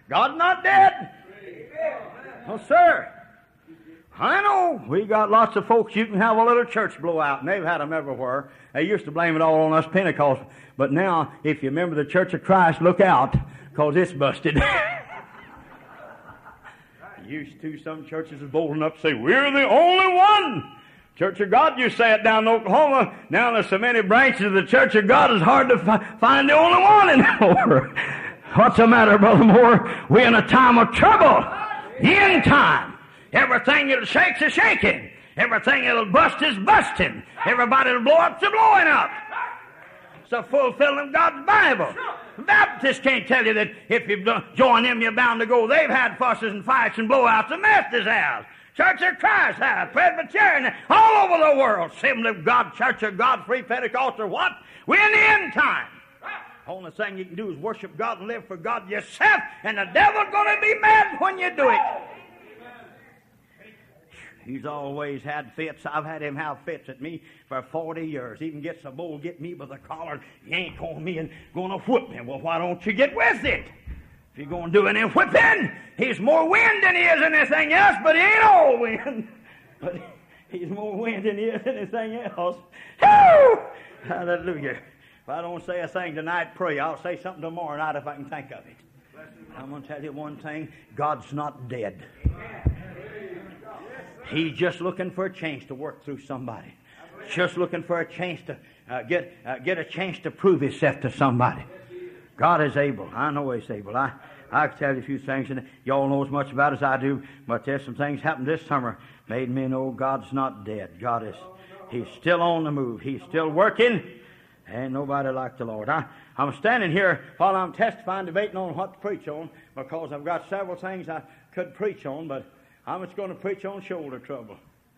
God's not dead. No, sir. I know we got lots of folks you can have a little church blow out, and they've had them everywhere. They used to blame it all on us Pentecostals. But now, if you remember the Church of Christ, look out, because it's busted. Used to, some churches is bold enough to say, we're the only one. Church of God, you say it down in Oklahoma. Now there's so many branches of the Church of God, it's hard to find the only one anymore. What's the matter, Brother Moore? We're in a time of trouble. The end time. Everything that'll shake is shaking. Everything that'll bust is busting. Everybody that'll blow up's blowing up. It's a fulfilling of God's Bible. Baptists can't tell you that if you join them, you're bound to go. They've had fusses and fights and blowouts. The Methodist has. Church of Christ has. Presbyterian, all over the world. Assembly of God, Church of God, Free Pentecostal, what? We're in the end time. The only thing you can do is worship God and live for God yourself, and the devil's going to be mad when you do it. He's always had fits. I've had him have fits at me for 40 years. Even gets a bull, get me by the collar, yank on me and going to whip me. Well, why don't you get with it? If you're going to do any whipping, he's more wind than he is anything else, but he ain't all wind. But he's more wind than he is anything else. Woo! Hallelujah. If I don't say a thing tonight, pray. I'll say something tomorrow night if I can think of it. I'm going to tell you one thing. God's not dead. He's just looking for a chance to work through somebody. Just looking for a chance to get a chance to prove himself to somebody. God is able. I know he's able. I can tell you a few things, and y'all know as much about it as I do, but there's some things happened this summer made me know God's not dead. He's still on the move. He's still working, and nobody like the Lord. I'm standing here while I'm testifying, debating on what to preach on, because I've got several things I could preach on, but I'm just going to preach on shoulder trouble.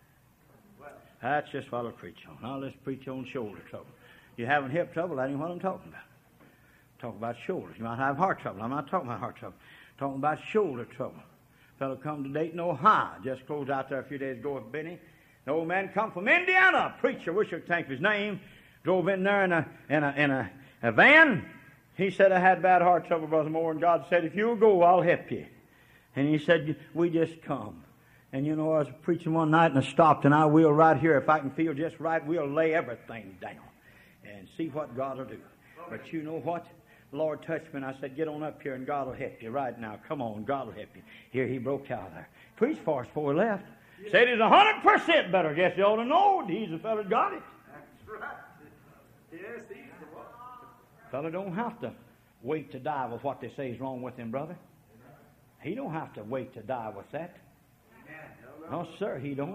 That's just what I'll preach on. I'll just preach on shoulder trouble. You having hip trouble, that ain't what I'm talking about. I'm talking about shoulders. You might have heart trouble. I'm not talking about heart trouble. I'm talking about shoulder trouble. A fellow come to Dayton, Ohio. Just closed out there a few days ago with Benny. The old man come from Indiana. Preacher, wish I could think of his name. Drove in there in a van. He said, I had bad heart trouble, Brother Moore, and God said, if you'll go, I'll help you. And he said, we just come. And you know, I was preaching one night and I stopped, and I will right here, if I can feel just right, we'll lay everything down and see what God will do. But you know what? The Lord touched me and I said, get on up here and God will help you right now. Come on, God will help you. Here he broke out there. Preached for us before he left. Said he's 100% better. Guess you ought to know he's the fellow that got it. That's right. Yes, he's the one. Fellow don't have to wait to die with what they say is wrong with him, brother. He don't have to wait to die with that. No, sir, he don't.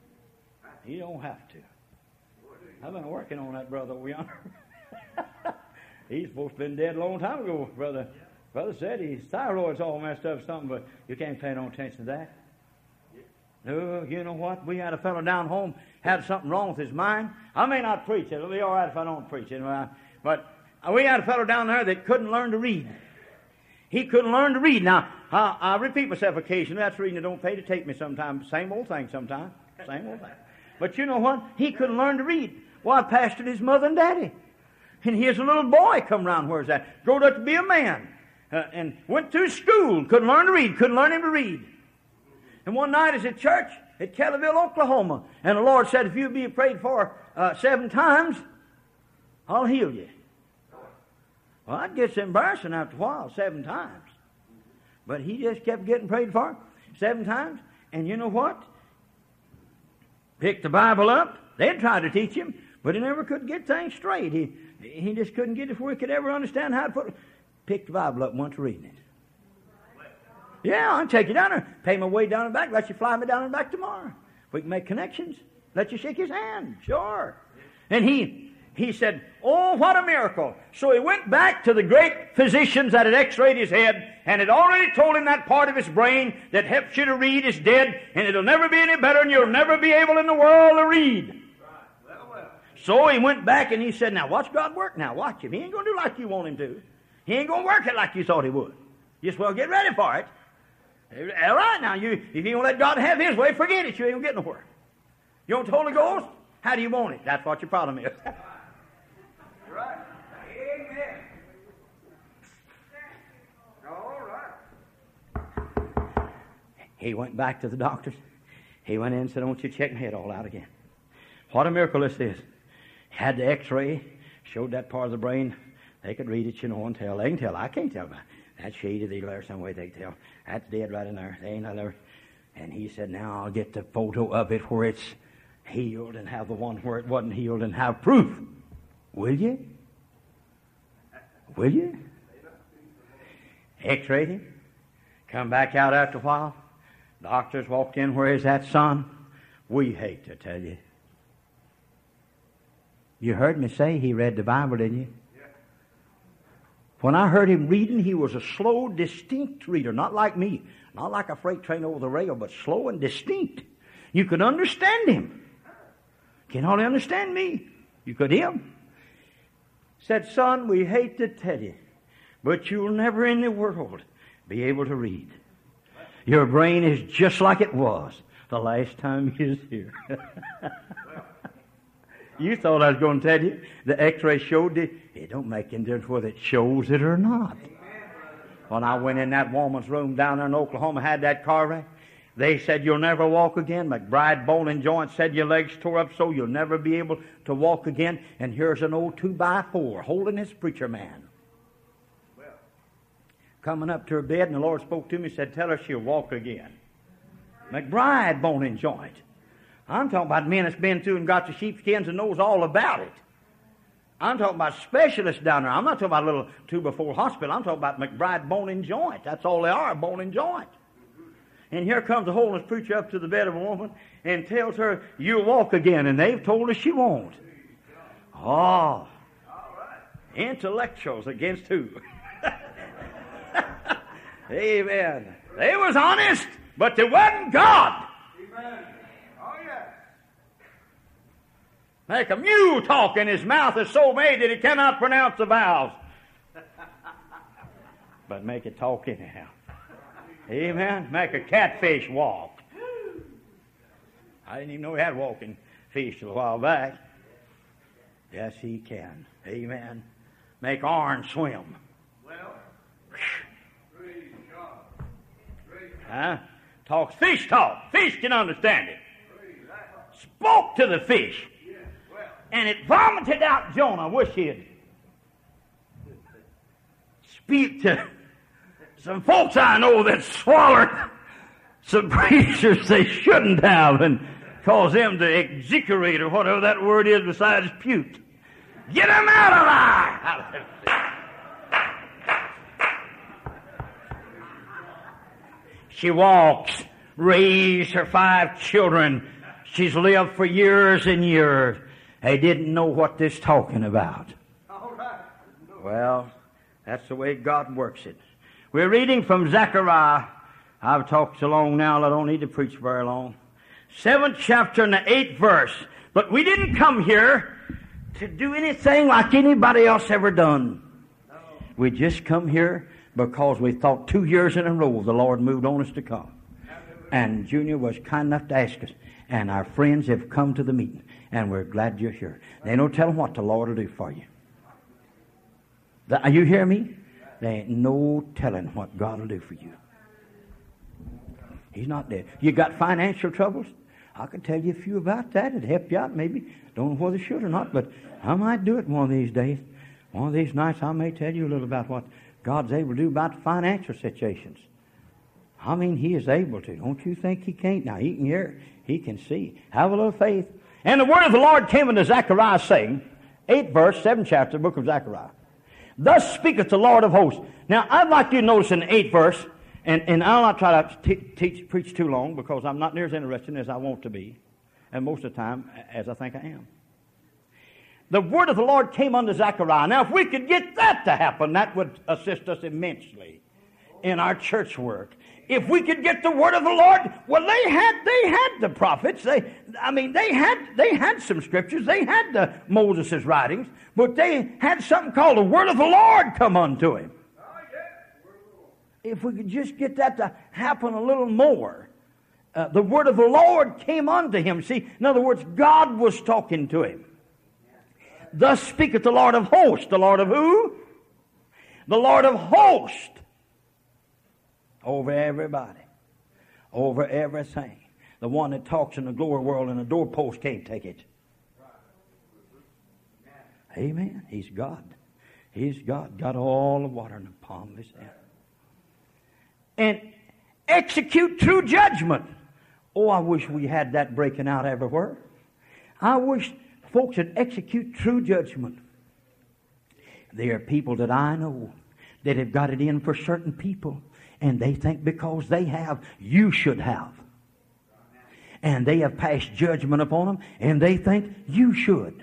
He don't have to. I've been working on that brother over yonder. He's supposed to have been dead a long time ago, brother. Brother said his thyroid's all messed up or something, but you can't pay no attention to that. No, you know what? We had a fellow down home had something wrong with his mind. I may not preach it. It'll be all right if I don't preach it. But we had a fellow down there that couldn't learn to read. He couldn't learn to read. Now, I repeat myself occasionally. That's reading that don't pay to take me sometimes. Same old thing sometimes. Same old thing. But you know what? He couldn't learn to read. Well, I pastored his mother and daddy. And here's a little boy come around. Where's that? Growed up to be a man. And went to school. Couldn't learn to read. Couldn't learn him to read. And one night he's at church at Kellyville, Oklahoma. And the Lord said, if you be prayed for 7 times, I'll heal you. Well, that gets embarrassing after a while, 7 times. But he just kept getting prayed for 7 times. And you know what? Picked the Bible up. They'd tried to teach him, but he never could get things straight. He just couldn't get it where he could ever understand how to put it. Picked the Bible up and went to reading it. Yeah, I'll take you down there. Pay my way down and back. Let you fly me down and back tomorrow. We can make connections. Let you shake his hand. Sure. And he said, oh, what a miracle. So he went back to the great physicians that had x-rayed his head and had already told him that part of his brain that helps you to read is dead, and it'll never be any better, and you'll never be able in the world to read. Well. So he went back and he said, now watch God work now. Watch him. He ain't going to do like you want him to. He ain't going to work it like you thought he would. Just well get ready for it. All right, now, if you don't let God have his way, forget it. You ain't going to get nowhere. You want the Holy Ghost? How do you want it? That's what your problem is. Right. Amen. All right. He went back to the doctors. He went in and said, I want you to check my head all out again. What a miracle this is. Had the x-ray, showed that part of the brain. They could read it, and tell. They can tell. I can't tell about it. That shaded there some way they can tell. That's dead right in there. They ain't there. And he said, now I'll get the photo of it where it's healed and have the one where it wasn't healed and have proof. Will you? Will you? X-rayed him. Come back out after a while. Doctors walked in. Where is that son? We hate to tell you. You heard me say he read the Bible, didn't you? Yeah. When I heard him reading, he was a slow, distinct reader. Not like me. Not like a freight train over the rail, but slow and distinct. You could understand him. Can't hardly understand me. You could him. Said, son, we hate to tell you, but you'll never in the world be able to read. Your brain is just like it was the last time you was here. You thought I was going to tell you the x-ray showed it. It don't make any difference whether it shows it or not. When I went in that woman's room down there in Oklahoma, had that car wreck, they said, you'll never walk again. McBride Bone and Joint said your legs tore up so you'll never be able to walk again. And here's an old 2x4 holding his preacher man. Coming up to her bed, and the Lord spoke to me and said, tell her she'll walk again. McBride Bone and Joint. I'm talking about men that's been through and got the sheepskins and knows all about it. I'm talking about specialists down there. I'm not talking about a little 2x4 hospital. I'm talking about McBride Bone and Joint. That's all they are, bone and joint. And here comes the holiness preacher up to the bed of a woman and tells her, you'll walk again. And they've told her she won't. Oh. Intellectuals against who? Amen. They was honest, but they wasn't God. Amen. Oh, yeah. Make a mule talk, and his mouth is so made that he cannot pronounce the vowels. But make it talk anyhow. Amen. Make a catfish walk. I didn't even know he had walking fish a while back. Yes, he can. Amen. Make orange swim. Well, praise God. Praise God. Huh? Talks fish talk. Fish can understand it. Praise God. Spoke to the fish. Yeah, well. And it vomited out Jonah. I wish he'd speak to some folks I know that swallowed some preachers they shouldn't have and cause them to execrate or whatever that word is besides puke. Get them out of there! She walks, raised her 5 children. She's lived for years and years. They didn't know what this talking about. All right. Well, that's the way God works it. We're reading from Zechariah. I've talked so long now I don't need to preach very long. 7th chapter and the 8th verse. But we didn't come here to do anything like anybody else ever done. No. We just come here because we thought 2 years in a row the Lord moved on us to come. And Junior was kind enough to ask us. And our friends have come to the meeting. And we're glad you're here. They don't tell them what the Lord will do for you. You hear me? There ain't no telling what God will do for you. He's not dead. You got financial troubles? I could tell you a few about that. It'd help you out maybe. Don't know whether should or not, but I might do it one of these days. One of these nights I may tell you a little about what God's able to do about financial situations. I mean, He is able to. Don't you think He can't? Now, He can hear. He can see. Have a little faith. And the word of the Lord came unto Zechariah saying, 8th verse, 7th chapter, the book of Zechariah. Thus speaketh the Lord of hosts. Now, I'd like you to notice in the 8th verse, and I'll not try to preach too long because I'm not near as interested as I want to be, and most of the time as I think I am. The word of the Lord came unto Zechariah. Now, if we could get that to happen, that would assist us immensely in our church work. If we could get the word of the Lord, well, they had the prophets. They had some scriptures. They had Moses' writings, but they had something called the word of the Lord come unto him. If we could just get that to happen a little more. The word of the Lord came unto him. See, in other words, God was talking to him. Thus speaketh the Lord of hosts. The Lord of who? The Lord of hosts. Over everybody. over everything. The one that talks in the glory world and the doorpost can't take it. Amen. He's God. He's God. Got all the water in the palm of his hand. And execute true judgment. Oh, I wish we had that breaking out everywhere. I wish folks would execute true judgment. There are people that I know that have got it in for certain people, and they think because they have, you should have. And they have passed judgment upon them, and they think you should.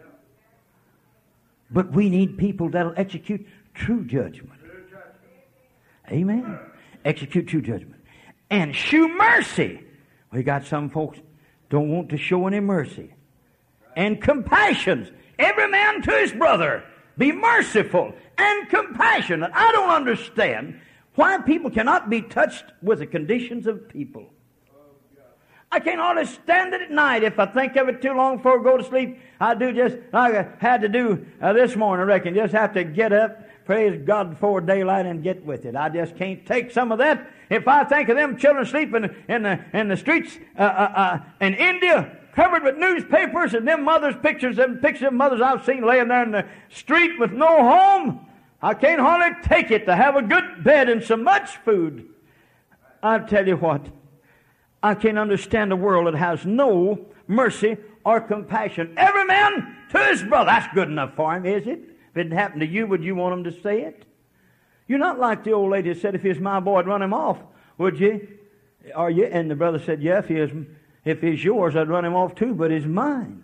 But we need people that'll execute true judgment. Amen. Execute true judgment. And shew mercy. We got some folks don't want to show any mercy. And compassion. Every man to his brother. Be merciful and compassionate. I don't understand why people cannot be touched with the conditions of people. I can't hardly stand it at night. If I think of it too long before I go to sleep, I do just like I had to do this morning, I reckon. Just have to get up, praise God before daylight, and get with it. I just can't take some of that. If I think of them children sleeping in the streets in India, covered with newspapers, and them mothers' pictures of mothers I've seen laying there in the street with no home, I can't hardly take it to have a good bed and so much food. I tell you what, I can't understand a world that has no mercy or compassion. Every man to his brother. That's good enough for him, is it? If it happened to you, would you want him to say it? You're not like the old lady that said, if he was my boy, I'd run him off, would you? Are you? And the brother said, yeah, if he's yours, I'd run him off too, but he's mine.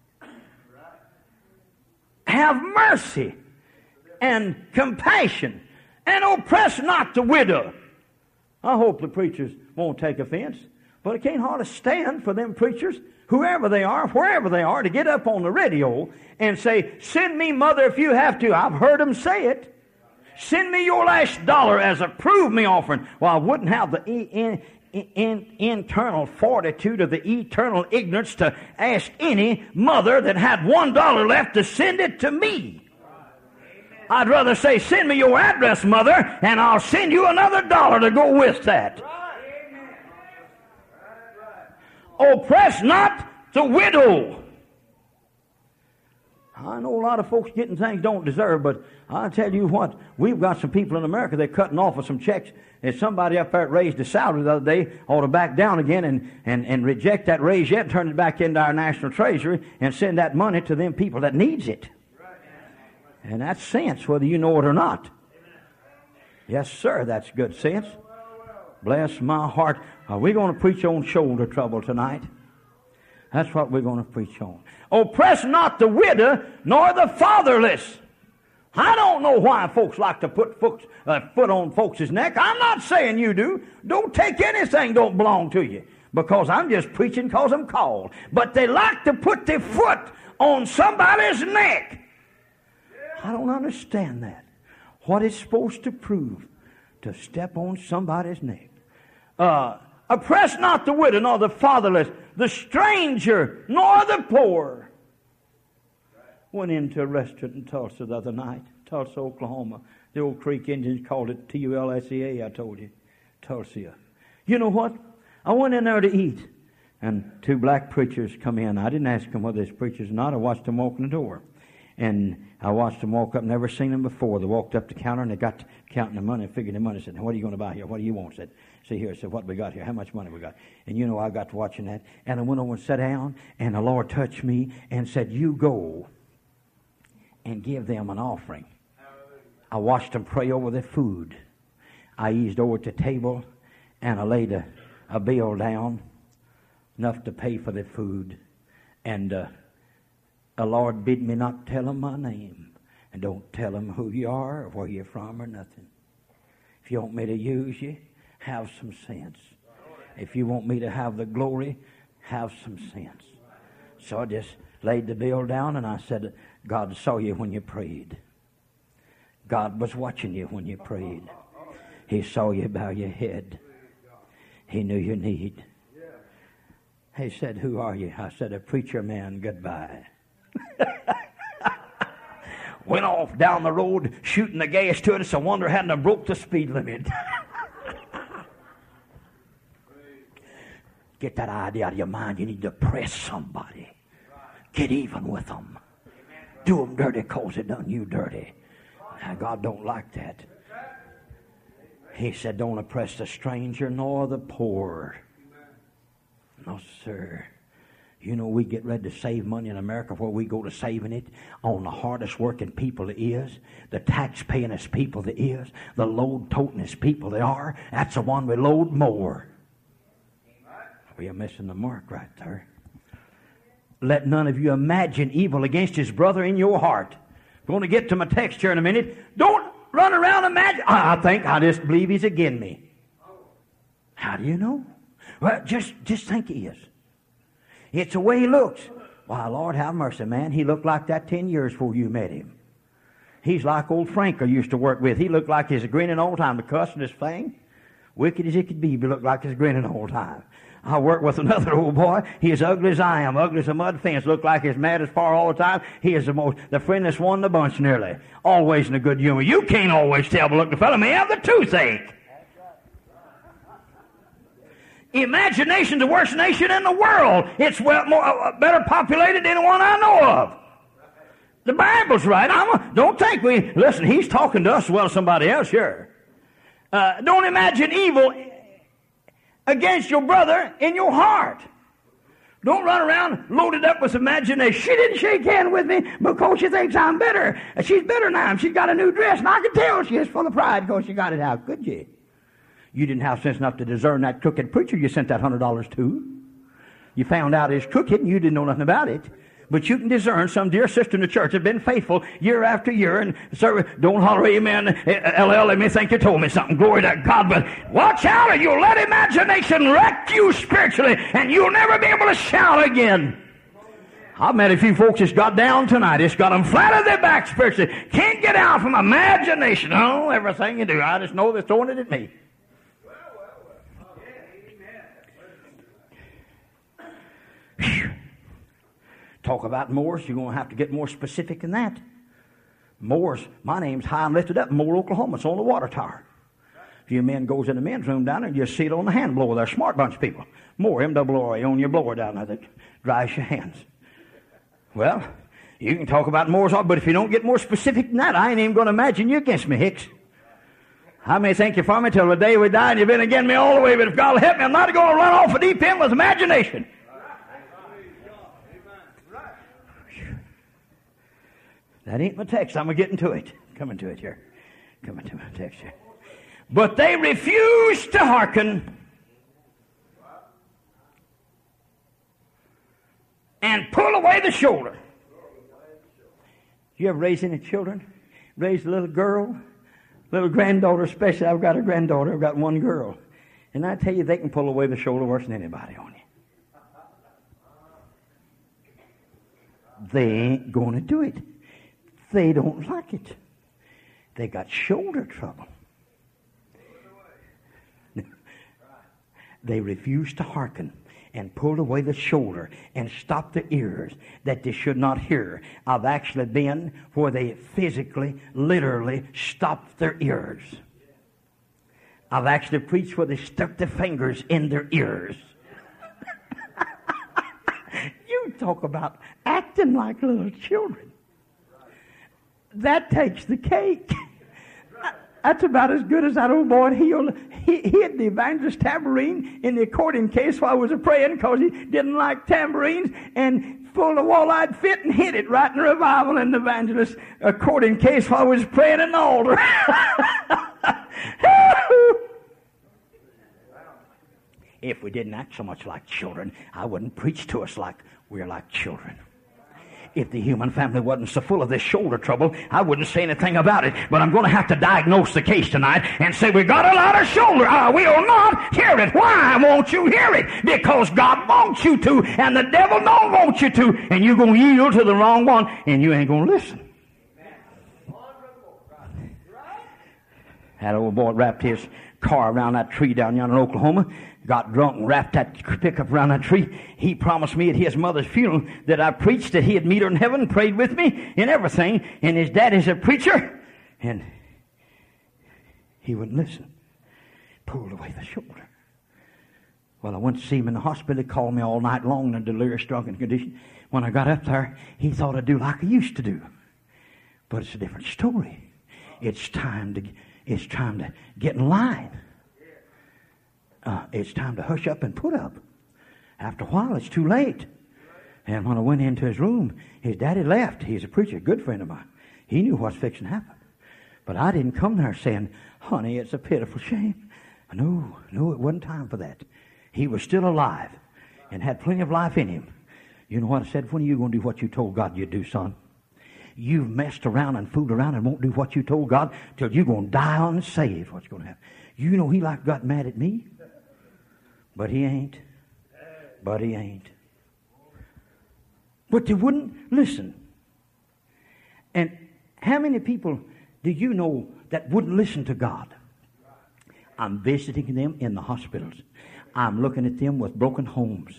Have mercy and compassion, and oppress not the widow. I hope the preachers won't take offense, but I can't hardly stand for them preachers, whoever they are, wherever they are, to get up on the radio and say, send me, mother, if you have to. I've heard them say it. Send me your last dollar as a prove me offering. Well, I wouldn't have the internal fortitude of the eternal ignorance to ask any mother that had $1 left to send it to me. I'd rather say, send me your address, mother, and I'll send you another $1 to go with that. Oppress not the widow. I know a lot of folks getting things don't deserve, but I'll tell you what, we've got some people in America, they're cutting off of some checks. There's somebody up there that raised the salary the other day, ought to back down again and reject that raise yet, turn it back into our national treasury and send that money to them people that needs it. And that's sense, whether you know it or not. Yes, sir, that's good sense. Bless my heart. Are we going to preach on shoulder trouble tonight? That's what we're going to preach on. Oppress not the widow, nor the fatherless. I don't know why folks like to put foot on folks' neck. I'm not saying you do. Don't take anything don't belong to you, because I'm just preaching because I'm called. But they like to put their foot on somebody's neck. I don't understand that. What it's supposed to prove to step on somebody's neck. Oppress not the widow, nor the fatherless, the stranger, nor the poor. Went into a restaurant in Tulsa the other night, Tulsa, Oklahoma. The old Creek Indians called it Tulsa, I told you. Tulsa. You know what? I went in there to eat, and two black preachers come in. I didn't ask them whether they're preachers or not. I watched them walk in the door. And I watched them walk up, never seen them before. They walked up to the counter, and they got to counting the money and figuring the money. I said, what are you going to buy here? What do you want? I said, see here. I said, what we got here? How much money we got? And you know, I got to watching that. And I went over and sat down, and the Lord touched me and said, you go and give them an offering. I watched them pray over their food. I eased over to the table, and I laid a bill down, enough to pay for their food. And the Lord bid me not tell them my name. And don't tell them who you are or where you're from or nothing. If you want me to use you, have some sense. If you want me to have the glory, have some sense. So I just laid the bill down, and I said, God saw you when you prayed. God was watching you when you prayed. He saw you bow your head. He knew your need. He said, who are you? I said, a preacher man, goodbye. Went off down the road shooting the gas to it. It's a wonder I hadn't broke the speed limit. Get that idea out of your mind. You need to press somebody. Get even with them. Do them dirty because they done you dirty. Now, God don't like that. He said, don't oppress the stranger nor the poor. No, sir. You know, we get ready to save money in America where we go to saving it on the hardest working people that is, the tax payingest people that is, the load totingest people they are. That's the one we load more. We are missing the mark right there. Let none of you imagine evil against his brother in your heart. I'm going to get to my text here in a minute. Don't run around imagine. I just believe he's against me. How do you know? Well, just think he is. It's the way he looks. Why, Lord, have mercy, man. He looked like that 10 years before you met him. He's like old Frank I used to work with. He looked like he's grinning all the time. The cussing his thing, wicked as it could be, but looked like he's grinning all the time. I worked with another old boy. He is ugly as I am, ugly as a mud fence. Looked like he's mad as far all the time. He is the friendliest one in the bunch nearly. Always in a good humor. You can't always tell, but look, the fellow may have the toothache. Imagination's the worst nation in the world. It's better populated than the one I know of. The Bible's right. Don't think listen, he's talking to us as well as somebody else here. Don't imagine evil against your brother in your heart. Don't run around loaded up with imagination. She didn't shake hands with me because she thinks I'm better. She's better now. She's got a new dress, and I can tell she is full of pride because she got it out. Could you? You didn't have sense enough to discern that crooked preacher you sent that $100 to. You found out he's crooked and you didn't know nothing about it. But you can discern some dear sister in the church has been faithful year after year. And sir, don't holler amen. LL, let me think you told me something. Glory to God. But watch out or you'll let imagination wreck you spiritually and you'll never be able to shout again. I've met a few folks that's got down tonight. It's got them flat on their back spiritually. Can't get out from imagination. Oh, everything you do. I just know they're throwing it at me. Talk about Moors, you're going to have to get more specific than that. Moors, my name's high and lifted up in Moore, Oklahoma. It's on the water tower. A few men goes in the men's room down there and you see it on the hand blower. They're a smart bunch of people. Moore, M-double-R-A, on your blower down there that dries your hands. Well, you can talk about Moors, but if you don't get more specific than that, I ain't even going to imagine you against me, Hicks. I may thank you for me till the day we die and you've been against me all the way, but if God will help me, I'm not going to run off a deep end with imagination. That ain't my text. I'm getting to it. Coming to it here. Coming to my text here. But they refused to hearken and pull away the shoulder. You ever raise any children? Raise a little girl? Little granddaughter especially. I've got a granddaughter. I've got one girl. And I tell you, they can pull away the shoulder worse than anybody on you. They ain't going to do it. They don't like it. They got shoulder trouble. They refused to hearken and pulled away the shoulder and stopped the ears that they should not hear. I've actually been where they physically, literally stopped their ears. I've actually preached where they stuck their fingers in their ears. You talk about acting like little children. That takes the cake. That's about as good as that old boy. He had the evangelist tambourine in the accordion case while I was praying because he didn't like tambourines and pulled a wall-eyed fit and hit it right in the revival in the evangelist accordion case while I was praying in the altar. If we didn't act so much like children, I wouldn't preach to us like we're like children. If the human family wasn't so full of this shoulder trouble, I wouldn't say anything about it. But I'm going to have to diagnose the case tonight and say, we got a lot of shoulder. I will not hear it. Why won't you hear it? Because God wants you to, and the devil don't want you to, and you're going to yield to the wrong one, and you ain't going to listen. That old boy wrapped his car around that tree down yonder in Oklahoma, got drunk and wrapped that pickup around that tree. He promised me at his mother's funeral that I preached, that he'd meet her in heaven, prayed with me and everything, and his daddy's a preacher, and he wouldn't listen. Pulled away the shoulder. Well, I went to see him in the hospital. He called me all night long in a delirious drunken condition. When I got up there, he thought I'd do like I used to do. But it's a different story. It's time to get in line. It's time to hush up and put up. After a while, it's too late. And when I went into his room, his daddy left. He's a preacher, a good friend of mine. He knew what's fixing to happen. But I didn't come there saying, honey, it's a pitiful shame. No, it wasn't time for that. He was still alive and had plenty of life in him. You know what I said? When are you going to do what you told God you'd do, son? You've messed around and fooled around and won't do what you told God till you're going to die unsaved. What's going to happen? You know he got mad at me. But he ain't. But they wouldn't listen. And how many people do you know that wouldn't listen to God? I'm visiting them in the hospitals. I'm looking at them with broken homes.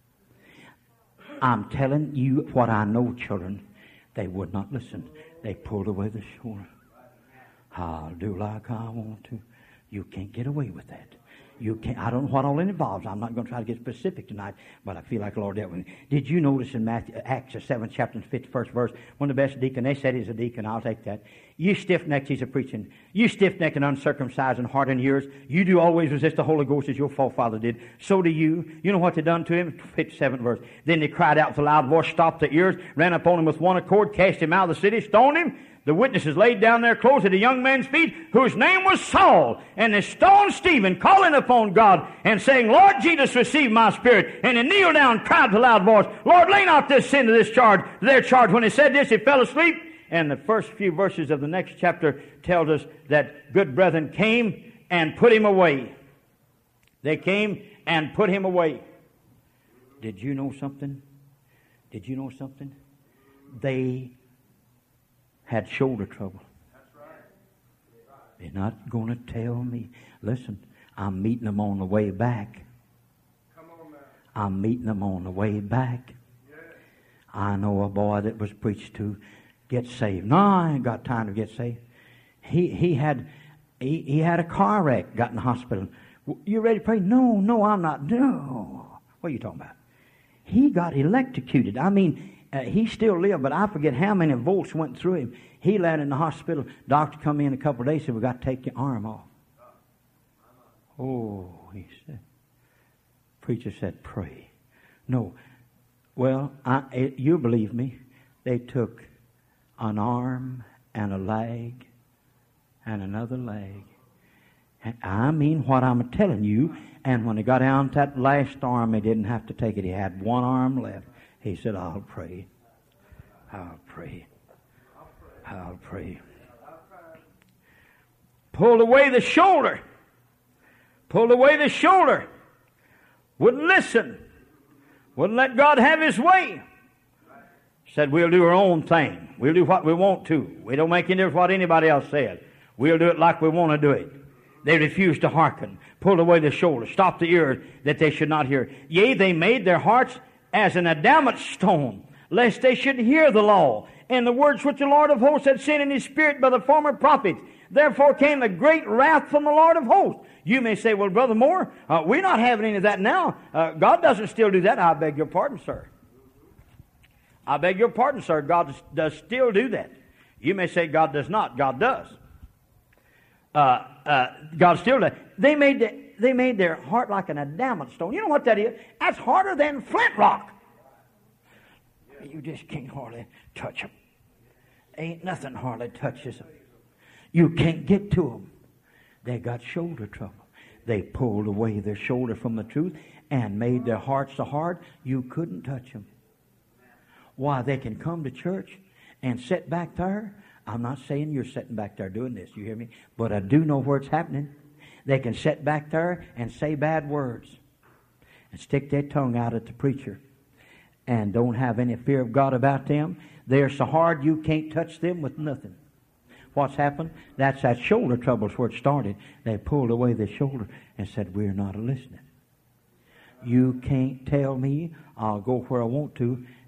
I'm telling you what I know, children. They would not listen. They pulled away the shoulder. I'll do like I want to. You can't get away with that. You can't. I don't know what all it involves. I'm not going to try to get specific tonight, but I feel like the Lord dealt with me. Did you notice in Acts, the 7th chapter, 51st verse, one of the best deacons, they said he's a deacon, I'll take that. You stiff-necked, he's a preaching. You stiff-necked and uncircumcised and hard in ears, you do always resist the Holy Ghost as your forefather did. So do you. You know what they done to him? 57th verse. Then they cried out with a loud voice, stopped their ears, ran upon him with one accord, cast him out of the city, stoned him. The witnesses laid down their clothes at a young man's feet, whose name was Saul. And they stoned Stephen, calling upon God, and saying, Lord Jesus, receive my spirit. And they kneeled down and cried with a loud voice, Lord, lay not this sin to their charge. When he said this, he fell asleep. And the first few verses of the next chapter tells us that good brethren came and put him away. They came and put him away. Did you know something? They had shoulder trouble. They're not going to tell me. Listen, I'm meeting them on the way back. I'm meeting them on the way back. I know a boy that was preached to get saved. No, I ain't got time to get saved. He had a car wreck, got in the hospital. You ready to pray? No, I'm not. No. What are you talking about? He got electrocuted. I mean, he still lived, but I forget how many volts went through him. He landed in the hospital. Doctor come in a couple of days and said, we got to take your arm off. Oh, he said. Preacher said, pray. No. Well, you believe me, they took an arm and a leg and another leg. And I mean what I'm telling you. And when he got down to that last arm, he didn't have to take it. He had one arm left. He said, I'll pray. Pulled away the shoulder. Wouldn't listen. Wouldn't let God have his way. Said, we'll do our own thing. We'll do what we want to. We don't make any difference what anybody else said. We'll do it like we want to do it. They refused to hearken. Pulled away the shoulder. Stopped the ears that they should not hear. Yea, they made their hearts as an adamant stone, lest they should hear the law, and the words which the Lord of hosts had sent in his spirit by the former prophets. Therefore came a great wrath from the Lord of hosts. You may say, well, Brother Moore, we're not having any of that now. God doesn't still do that. I beg your pardon, sir. God does still do that. You may say God does not. God does. God still does. They made their heart like an adamant stone. You know what that is? That's harder than flint rock. You just can't hardly touch them. Ain't nothing hardly touches them. You can't get to them. They got shoulder trouble. They pulled away their shoulder from the truth and made their hearts so hard you couldn't touch them. Why, they can come to church and sit back there. I'm not saying you're sitting back there doing this, you hear me? But I do know where it's happening. They can sit back there and say bad words and stick their tongue out at the preacher and don't have any fear of God about them. They're so hard you can't touch them with nothing. What's happened? That's that shoulder trouble's where it started. They pulled away the shoulder and said, we're not listening. You can't tell me I'll go where I want to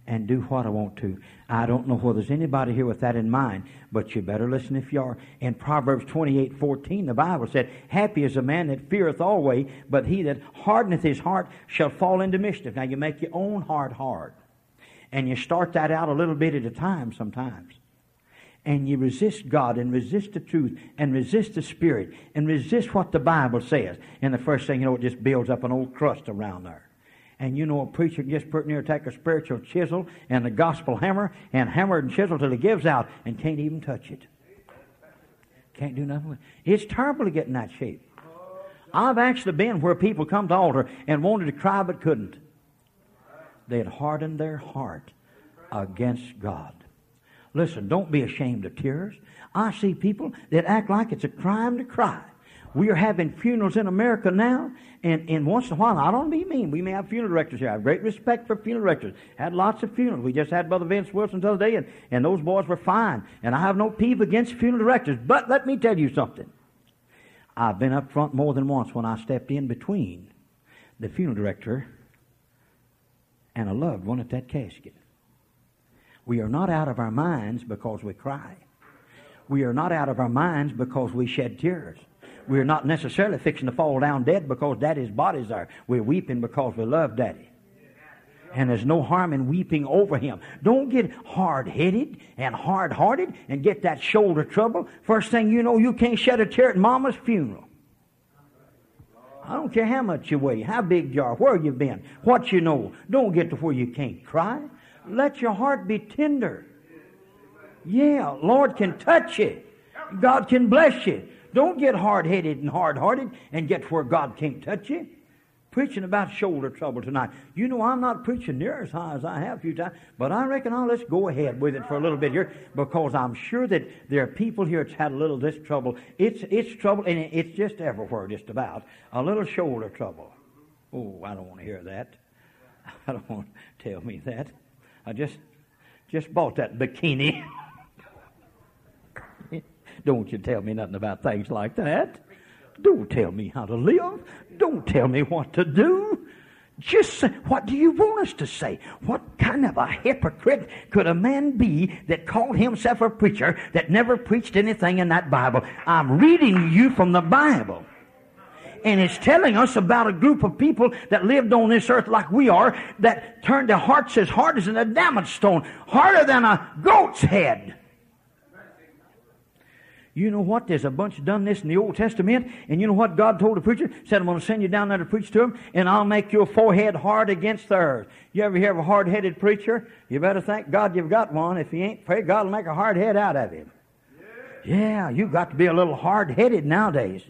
and do what I want to. I don't know whether there's anybody here with that in mind, but you better listen if you are. In Proverbs 28:14, the Bible said, happy is a man that feareth always, but he that hardeneth his heart shall fall into mischief. Now you make your own heart hard. And you start that out a little bit at a time sometimes. And you resist God and resist the truth and resist the Spirit and resist what the Bible says. And the first thing you know, it just builds up an old crust around there. And you know, a preacher can just pretty near take a spiritual chisel and the gospel hammer and hammer and chisel till it gives out and can't even touch it. Can't do nothing with it. It's terrible to get in that shape. I've actually been where people come to altar and wanted to cry but couldn't. They had hardened their heart against God. Listen, don't be ashamed of tears. I see people that act like it's a crime to cry. We are having funerals in America now, and once in a while, I don't mean mean. We may have funeral directors here. I have great respect for funeral directors. Had lots of funerals. We just had Brother Vince Wilson the other day, and those boys were fine. And I have no peeve against funeral directors. But let me tell you something. I've been up front more than once when I stepped in between the funeral director and a loved one at that casket. We are not out of our minds because we cry. We are not out of our minds because we shed tears. We are not necessarily fixing to fall down dead because Daddy's body's there. We're weeping because we love Daddy. And there's no harm in weeping over him. Don't get hard-headed and hard-hearted and get that shoulder trouble. First thing you know, you can't shed a tear at Mama's funeral. I don't care how much you weigh, how big you are, where you've been, what you know. Don't get to where you can't cry. Let your heart be tender. Yeah, Lord can touch you. God can bless you. Don't get hard-headed and hard-hearted and get to where God can't touch you. Preaching about shoulder trouble tonight. You know, I'm not preaching near as high as I have a few times, but I reckon I'll let's go ahead with it for a little bit here, because I'm sure that there are people here that's had a little of this trouble. It's trouble, and it's just everywhere, just about. A little shoulder trouble. Oh, I don't want to hear that. I don't want to tell me that. I just bought that bikini. Don't you tell me nothing about things like that. Don't tell me how to live. Don't tell me what to do. Just say, what do you want us to say? What kind of a hypocrite could a man be that called himself a preacher that never preached anything in that Bible? I'm reading you from the Bible. And it's telling us about a group of people that lived on this earth like we are, that turned their hearts as hard as an adamant stone, harder than a goat's head. You know what? There's a bunch done this in the Old Testament, and you know what God told the preacher? Said, I'm going to send you down there to preach to them, and I'll make your forehead hard against the earth. You ever hear of a hard-headed preacher? You better thank God you've got one. If he ain't, pray God will make a hard head out of him. Yeah, you've got to be a little hard-headed nowadays.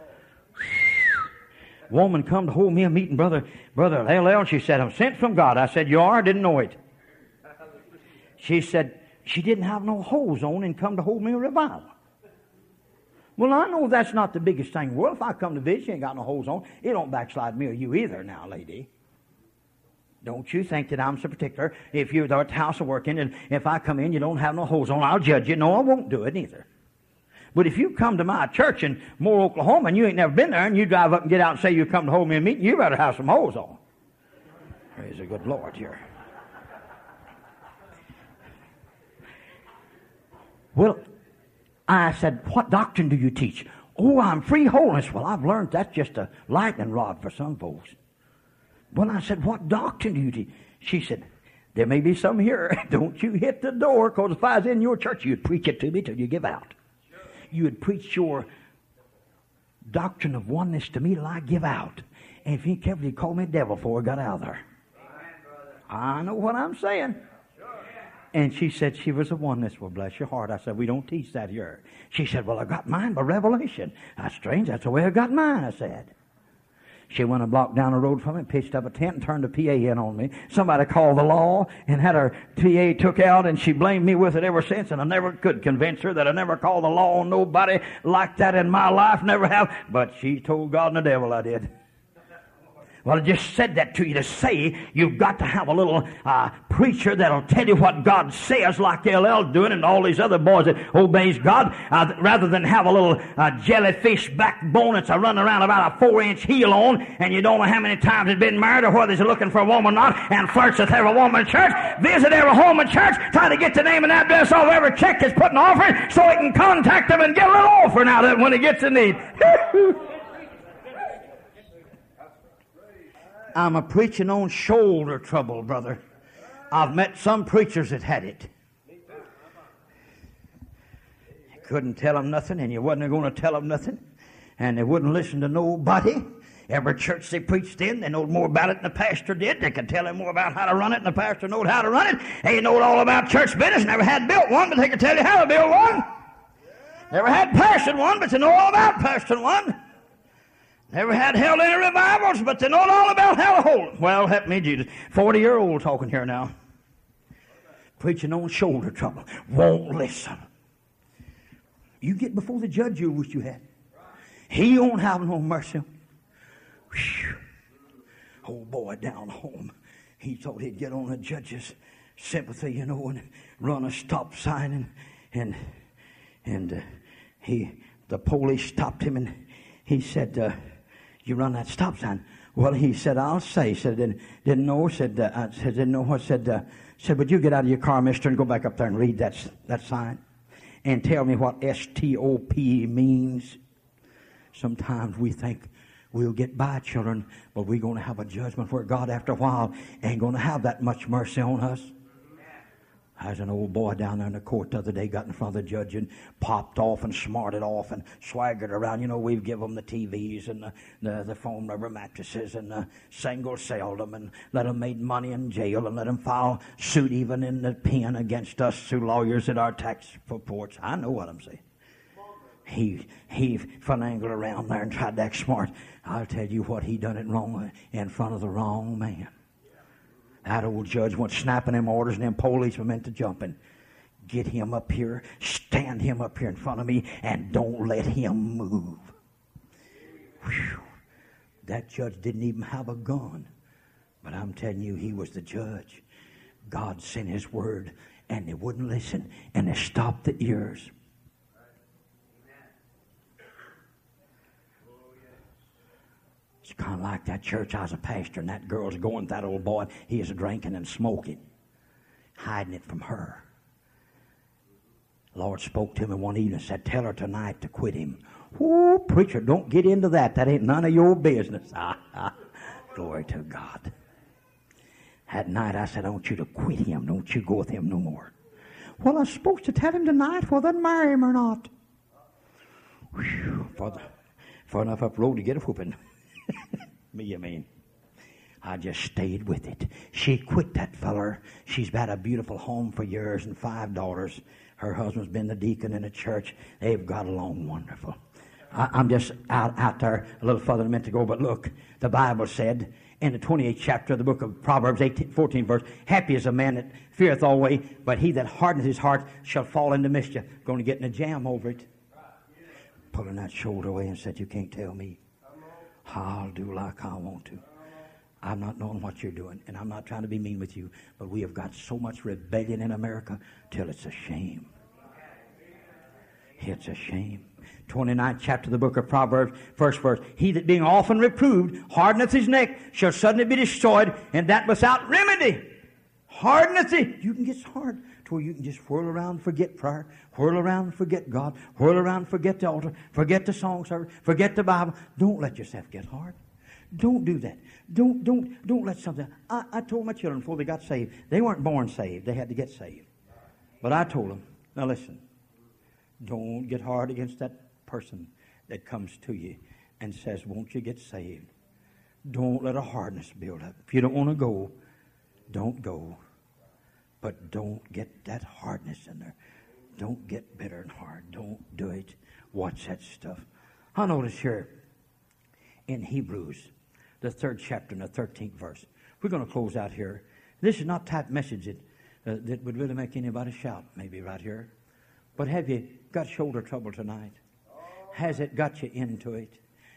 Woman come to hold me a meeting, brother L.L., and she said, I'm sent from God. I said, you are? I didn't know it. She said, she didn't have no hose on and come to hold me a revival. Well, I know that's not the biggest thing in the world. If I come to visit, you ain't got no hose on. It don't backslide me or you either now, lady. Don't you think that I'm so particular. If you're at the house of working and if I come in, you don't have no hose on, I'll judge you. No, I won't do it either. But if you come to my church in Moore, Oklahoma, and you ain't never been there, and you drive up and get out and say you come to hold me a meeting, you better have some hose on. Praise the good Lord here. Well, I said, what doctrine do you teach? Oh, I'm free holiness. Well, I've learned that's just a lightning rod for some folks. Well, I said, what doctrine do you teach? She said, there may be some here. Don't you hit the door, because if I was in your church, you'd preach it to me till you give out. You would preach your doctrine of oneness to me till I give out. And if you ain't careful, you'd call me a devil before I got out of there. I know what I'm saying. And she said she was a oneness. Well, bless your heart. I said, we don't teach that here. She said, well, I got mine by revelation. That's strange. That's the way I got mine, I said. She went a block down the road from me, pitched up a tent, and turned the PA in on me. Somebody called the law and had her PA took out, and she blamed me with it ever since, and I never could convince her that I never called the law on nobody like that in my life, never have. But she told God and the devil I did. Well, I just said that to you to say you've got to have a little preacher that'll tell you what God says, like L.L. doing and all these other boys that obeys God, rather than have a little jellyfish backbone that's running around about a 4-inch heel on, and you don't know how many times he's been married or whether he's looking for a woman or not, and flirts with every woman in church, visit every home in church, trying to get the name and address of every check that's put an offering so he can contact them and get a little offering out of it when he gets in need. I'm a preaching on shoulder trouble, brother. I've met some preachers that had it. You couldn't tell them nothing, and you wasn't going to tell them nothing, and they wouldn't listen to nobody. Every church they preached in, they knowed more about it than the pastor did. They could tell him more about how to run it than the pastor knowed how to run it. They knowed all about church business, never had built one, but they could tell you how to build one. Never had pastored one, but they know all about pastoring one. Never had held any revivals, but they know all about how to hold them. Well, help me, Jesus. 40-year-old talking here now. Preaching on shoulder trouble. Won't listen. You get before the judge you wish you had. He won't have no mercy. Whew. Old boy down home. He thought he'd get on the judge's sympathy, you know, and run a stop sign. And the police stopped him, and he said, you run that stop sign. Well, he said, I'll say. Said, didn't know. Said, didn't know what. Said, would you get out of your car, mister, and go back up there and read that sign? And tell me what STOP means. Sometimes we think we'll get by, children, but we're going to have a judgment where God, after a while, ain't going to have that much mercy on us. There's an old boy down there in the court the other day got in front of the judge and popped off and smarted off and swaggered around. You know, we've given them the TVs and the foam rubber mattresses and single-celled them and let them make money in jail and let them file suit even in the pen against us through lawyers at our tax reports. I know what I'm saying. He finagled around there and tried to act smart. I'll tell you what, he done it wrong in front of the wrong man. That old judge went snapping them orders, and them police were meant to jumping. Get him up here, stand him up here in front of me, and don't let him move. Whew. That judge didn't even have a gun. But I'm telling you, he was the judge. God sent his word, and they wouldn't listen, and they stopped the ears. It's kind of like that church I was a pastor, and that girl's going with that old boy. He is drinking and smoking, hiding it from her. The Lord spoke to him one evening and said, tell her tonight to quit him. Whoo, preacher, don't get into that. That ain't none of your business. Glory to God. That night I said, I want you to quit him. Don't you go with him no more. Well, I'm supposed to tell him tonight whether I'd marry him or not. Whew, far enough up road to get a whooping. Me, you mean. I just stayed with it. She quit that feller. She's had a beautiful home for years and 5 daughters. Her husband's been the deacon in the church. They've got along wonderful. I'm just out there a little further than a minute to go, but look, the Bible said in the 28th chapter of the book of Proverbs, 14 verse, happy is a man that feareth always, but he that hardeneth his heart shall fall into mischief. Going to get in a jam over it. Pulling that shoulder away and said, you can't tell me. I'll do like I want to. I'm not knowing what you're doing, and I'm not trying to be mean with you, but we have got so much rebellion in America till it's a shame. It's a shame. 29th chapter of the book of Proverbs, first verse. He that being often reproved hardeneth his neck shall suddenly be destroyed, and that without remedy. Hardeneth it. You can get hard to where you can just whirl around and forget prayer, whirl around and forget God, whirl around and forget the altar, forget the song service, forget the Bible. Don't let yourself get hard. Don't do that. Don't let something. I told my children before they got saved, they weren't born saved. They had to get saved. But I told them, now listen, don't get hard against that person that comes to you and says, won't you get saved? Don't let a hardness build up. If you don't want to go, don't go. But don't get that hardness in there. Don't get bitter and hard. Don't do it. Watch that stuff. I notice here in Hebrews, the 3rd chapter and the 13th verse. We're going to close out here. This is not type message that would really make anybody shout, maybe right here. But have you got shoulder trouble tonight? Has it got you into it?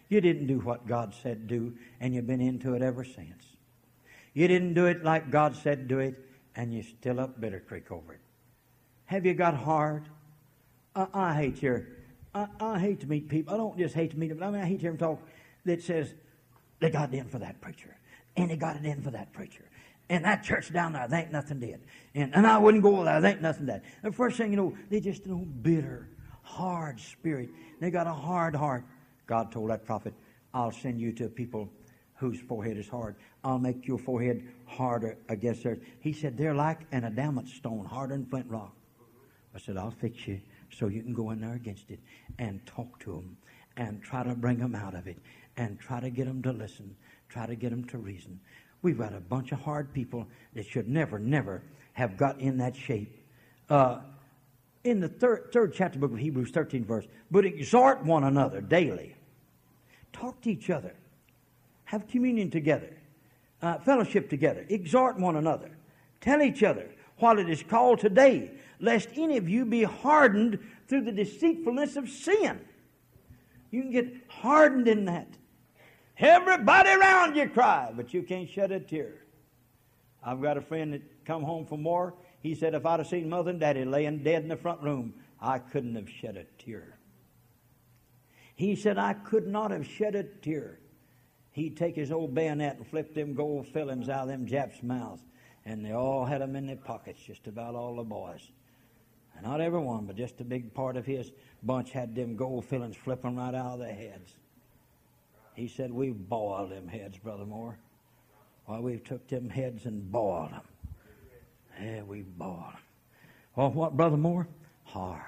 You didn't do what God said do, and you've been into it ever since. You didn't do it like God said do it, and you're still up Bitter Creek over it. Have you got hard? I hate to meet people. I don't just hate to meet them, but I hate to hear them talk that says they got it in for that preacher, and they got it in for that preacher. And that church down there, they ain't nothing did. And I wouldn't go there, they ain't nothing did. The first thing you know, they just know bitter, hard spirit. They got a hard heart. God told that prophet, I'll send you to people whose forehead is hard. I'll make your forehead harder against theirs. He said, they're like an adamant stone, harder than flint rock. I said, I'll fix you so you can go in there against it and talk to them and try to bring them out of it and try to get them to listen, try to get them to reason. We've got a bunch of hard people that should never have got in that shape. In the third chapter book of Hebrews, 13 verse, but exhort one another daily. Talk to each other. Have communion together. Fellowship together. Exhort one another. Tell each other while it is called today, lest any of you be hardened through the deceitfulness of sin. You can get hardened in that. Everybody around you cry, but you can't shed a tear. I've got a friend that come home from war. He said, if I'd have seen Mother and Daddy laying dead in the front room, I couldn't have shed a tear. He said, I could not have shed a tear. He'd take his old bayonet and flip them gold fillings out of them Japs' mouths. And they all had them in their pockets, just about all the boys. And not every one, but just a big part of his bunch had them gold fillings flipping right out of their heads. He said, we've boiled them heads, Brother Moore. Well, we've took them heads and boiled them. Yeah, we've boiled them. Well, what, Brother Moore? Hard.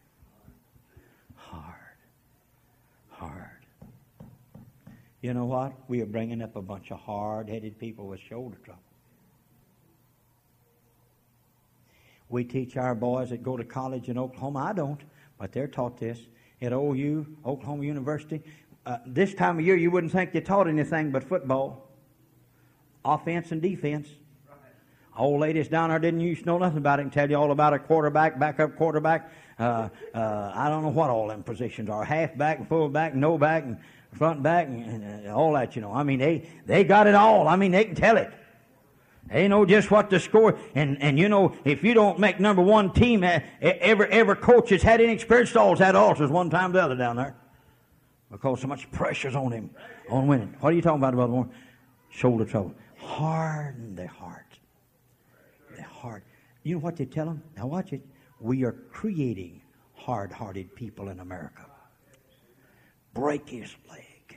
You know what? We are bringing up a bunch of hard-headed people with shoulder trouble. We teach our boys that go to college in Oklahoma. I don't, but they're taught this. At OU, Oklahoma University, this time of year you wouldn't think they taught anything but football. Offense and defense. Old ladies down there didn't used to know nothing about it and tell you all about a quarterback, backup quarterback. I don't know what all them positions are. Halfback and fullback and no back and front back and all that, you know. I mean, they got it all. I mean, they can tell it. They know just what to score. And you know, if you don't make number one team, every coach that's had any experience always had ulcers one time or the other down there. Because so much pressure's on him on winning. What are you talking about, Brother Moore? Shoulder trouble. Harden their heart. Their heart. You know what they tell them? Now watch it. We are creating hard-hearted people in America. Break his leg.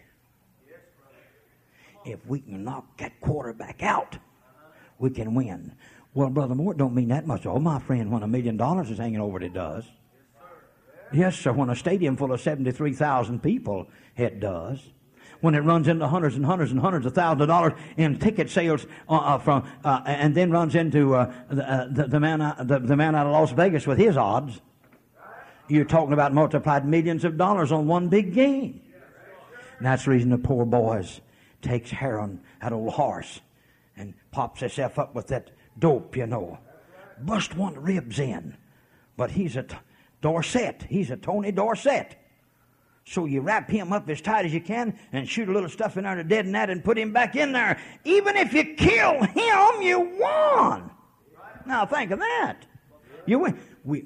If we can knock that quarterback out, we can win. Well, Brother Moore, it don't mean that much. Oh, my friend, when $1 million is hanging over it, it does. Yes, sir. When a stadium full of 73,000 people, it does. When it runs into hundreds and hundreds and hundreds of thousands of dollars in ticket sales and then runs into the man out of Las Vegas with his odds, you're talking about multiplied millions of dollars on one big game. And that's the reason the poor boys takes heroin, that old horse, and pops himself up with that dope, you know. Bust one ribs in. But he's a Dorset. He's a Tony Dorsett. So you wrap him up as tight as you can and shoot a little stuff in there to deaden that and put him back in there. Even if you kill him, you won. Now think of that. You win.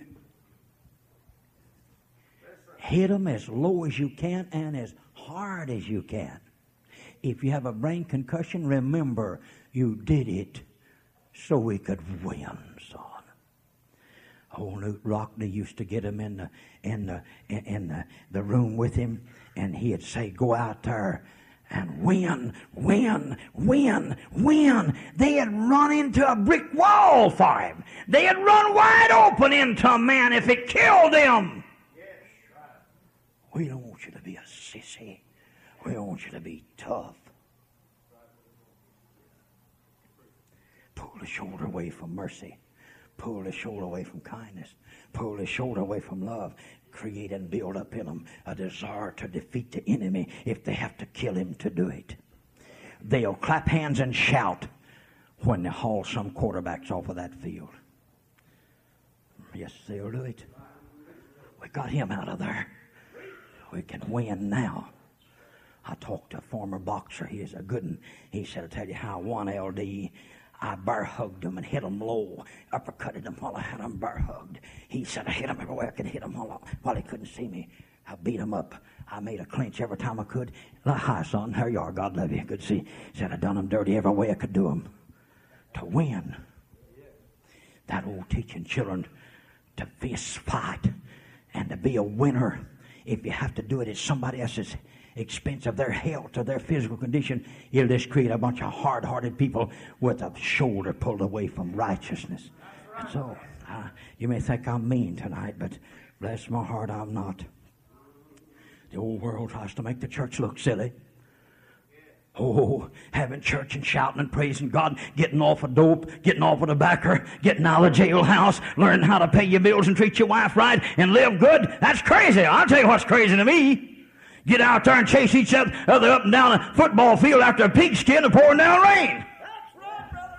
Hit him as low as you can and as hard as you can. If you have a brain concussion, remember you did it so we could win, son. Old Newt Rockney used to get him in the room with him, and he'd say, "Go out there and win, win, win, win." They had run into a brick wall for him. They had run wide open into a man if it killed him. We don't want you to be a sissy. We want you to be tough. Pull the shoulder away from mercy. Pull the shoulder away from kindness. Pull the shoulder away from love. Create and build up in them a desire to defeat the enemy if they have to kill him to do it. They'll clap hands and shout when they haul some quarterbacks off of that field. Yes, they'll do it. We got him out of there. We can win now. I talked to a former boxer. He is a good one. He said, I'll tell you how one LD, I bear hugged him and hit him low, uppercutted him while I had him bear hugged. He said I hit him every way I could hit him while he couldn't see me. I beat him up. I made a clinch every time I could. Hi, son. Here you are. God love you. Good to see. Said I done him dirty every way I could do him. To win. That old teaching children to fist fight and to be a winner. If you have to do it at somebody else's expense of their health or their physical condition, it'll just create a bunch of hard-hearted people with a shoulder pulled away from righteousness. And so, you may think I'm mean tonight, but bless my heart, I'm not. The old world tries to make the church look silly. Oh, having church and shouting and praising God, getting off of dope, getting off of tobacco, getting out of the jailhouse, learning how to pay your bills and treat your wife right and live good. That's crazy. I'll tell you what's crazy to me. Get out there and chase each other up and down a football field after a pigskin and pouring down rain. That's right, brother.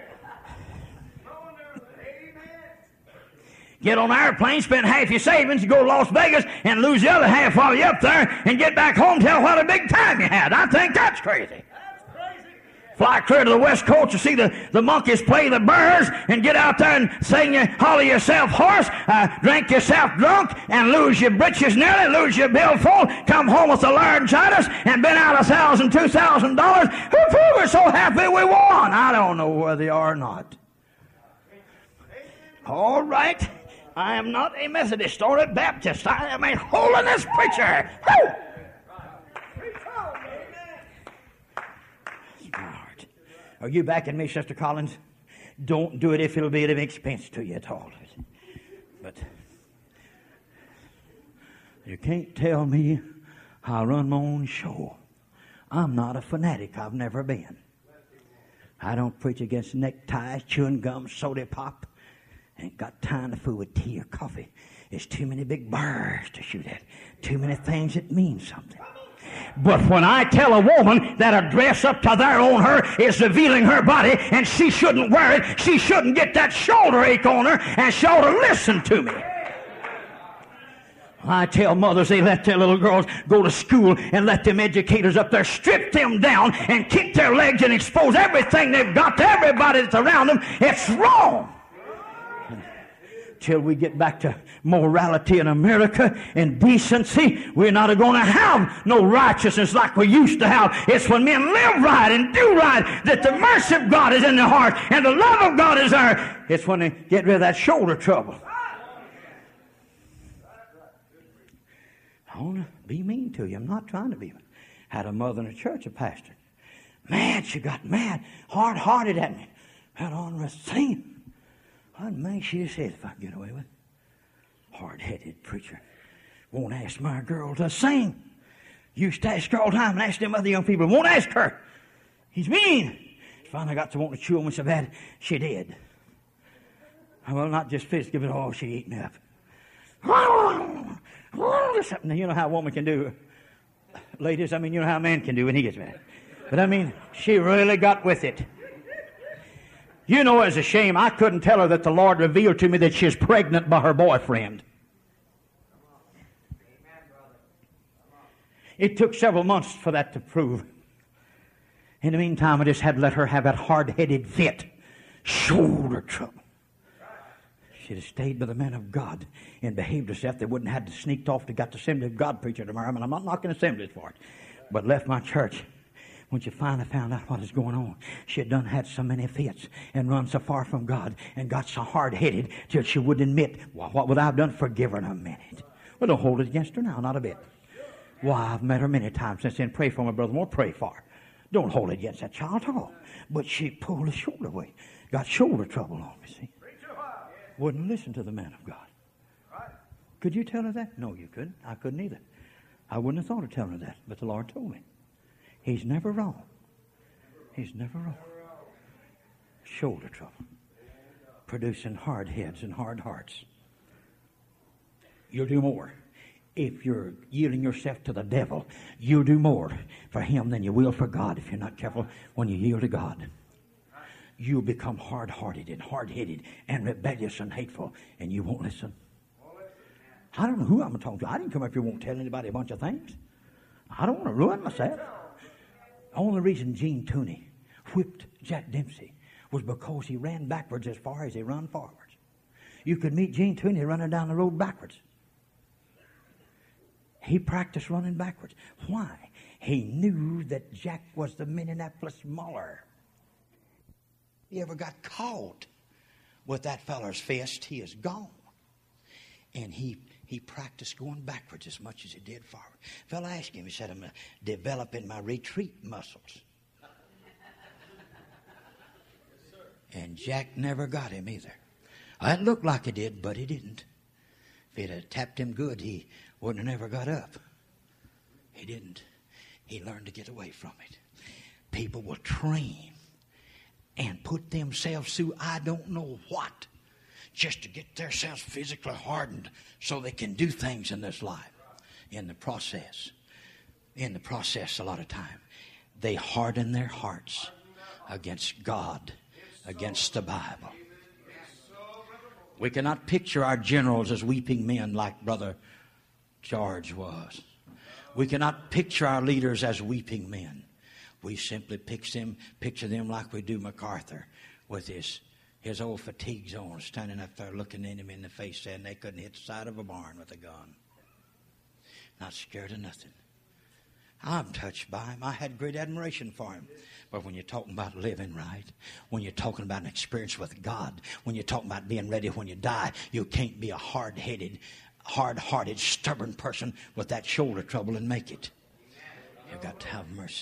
Amen. Get on an airplane, spend half your savings, go to Las Vegas, and lose the other half while you're up there, and get back home, tell what a big time you had. I think that's crazy. That's crazy. Fly clear to the West Coast to see the monkeys play the birds, and get out there and sing, holler yourself hoarse, drink yourself drunk, and lose your britches nearly, lose your billfold, come home with a laryngitis, and been out $1,000, $2,000. We're so happy we won. I don't know whether they are or not. All right. I am not a Methodist or a Baptist. I am a holiness preacher. Woo! Lord. Are you backing me, Sister Collins? Don't do it if it'll be at an expense to you at all. But you can't tell me I run my own show. I'm not a fanatic. I've never been. I don't preach against neckties, chewing gum, soda pop. Ain't got time to fool with tea or coffee. There's too many big birds to shoot at. Too many things that mean something. But when I tell a woman that a dress up to there on her is revealing her body and she shouldn't wear it, she shouldn't get that shoulder ache on her, and she ought to listen to me. I tell mothers they let their little girls go to school and let them educators up there strip them down and kick their legs and expose everything they've got to everybody that's around them. It's wrong. Till we get back to morality in America and decency, we're not going to have no righteousness like we used to have. It's when men live right and do right that the mercy of God is in their heart and the love of God is there. It's when they get rid of that shoulder trouble. I want to be mean to you. I'm not trying to be. Had a mother in a church, a pastor. Man, she got mad, hard-hearted at me. Had on a thing. I'd make she said if I could get away with it. Hard-headed preacher. Won't ask my girl to sing. Used to ask her all the time and ask them other young people. Won't ask her. He's mean. Finally got to want to chew on me so bad, she did. Well, not just physically, but oh, she ate me up. You know how a woman can do. Ladies, you know how a man can do when he gets mad. But she really got with it. You know, it's a shame. I couldn't tell her that the Lord revealed to me that she's pregnant by her boyfriend. It took several months for that to prove. In the meantime, I just had to let her have that hard-headed fit. Shoulder trouble. She'd have stayed with the man of God and behaved herself. They wouldn't have had to sneaked off to got the Assembly of God preacher tomorrow. I'm not knocking assemblies for it. But left my church. When she finally found out what was going on, she had done had so many fits and run so far from God and got so hard-headed till she wouldn't admit, well, what would I have done? Forgive her in a minute. Well, don't hold it against her now, not a bit. Why, I've met her many times since then. Pray for my brother more, pray for her. Don't hold it against that child at all. But she pulled the shoulder away. Got shoulder trouble on me, see. Wouldn't listen to the man of God. Could you tell her that? No, you couldn't. I couldn't either. I wouldn't have thought of telling her that, but the Lord told me. He's never wrong. He's never wrong. Shoulder trouble. Producing hard heads and hard hearts. You'll do more. If you're yielding yourself to the devil, you'll do more for him than you will for God if you're not careful when you yield to God. You'll become hard-hearted and hard-headed and rebellious and hateful, and you won't listen. I don't know who I'm talking to. I didn't come up here and won't tell anybody a bunch of things. I don't want to ruin myself. The only reason Gene Tooney whipped Jack Dempsey was because he ran backwards as far as he run forwards. You could meet Gene Tooney running down the road backwards. He practiced running backwards. Why? He knew that Jack was the Minneapolis Mauler. He ever got caught with that feller's fist, he is gone. And he practiced going backwards as much as he did forward. The fellow asked him, he said, I'm developing my retreat muscles. And Jack never got him either. It looked like he did, but he didn't. If it had tapped him good, he wouldn't have never got up. He didn't. He learned to get away from it. People will train and put themselves through I don't know what just to get themselves physically hardened so they can do things in this life. In the process, a lot of time, they harden their hearts against God, against the Bible. We cannot picture our generals as weeping men like Brother George was. We cannot picture our leaders as weeping men. We simply picture them like we do MacArthur with his old fatigues on, standing up there looking at him in the face saying they couldn't hit the side of a barn with a gun. Not scared of nothing. I'm touched by him. I had great admiration for him. But when you're talking about living right, when you're talking about an experience with God, when you're talking about being ready when you die, you can't be a hard-headed, hard-hearted, stubborn person with that shoulder trouble and make it. You've got to have mercy.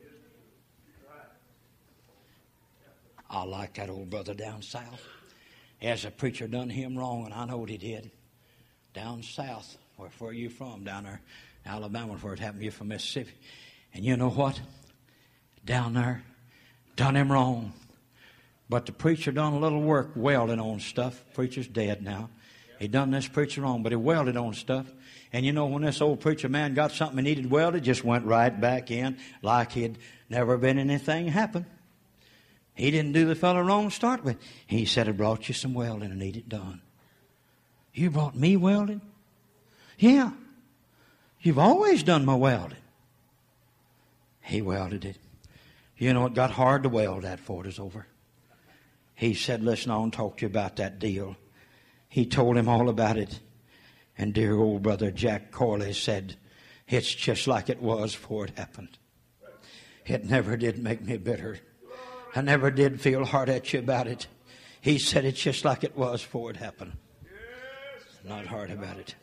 I like that old brother down south. As a preacher done him wrong, and I know what he did. Down south, where you from? Down there, Alabama, where it happened. You're from Mississippi. And you know what? Down there, done him wrong. But the preacher done a little work welding on stuff. Preacher's dead now. He done this preacher wrong, but he welded on stuff. And you know, when this old preacher man got something he needed welded, just went right back in like he'd never been anything happen. He didn't do the fellow wrong to start with. He said, I brought you some welding and need it done. You brought me welding? Yeah. You've always done my welding. He welded it. You know, it got hard to weld that before it was over. He said, listen, I want to talk to you about that deal. He told him all about it. And dear old brother Jack Corley said, it's just like it was before it happened. It never did make me bitter. I never did feel hard at you about it. He said it's just like it was before it happened. Not hard about it.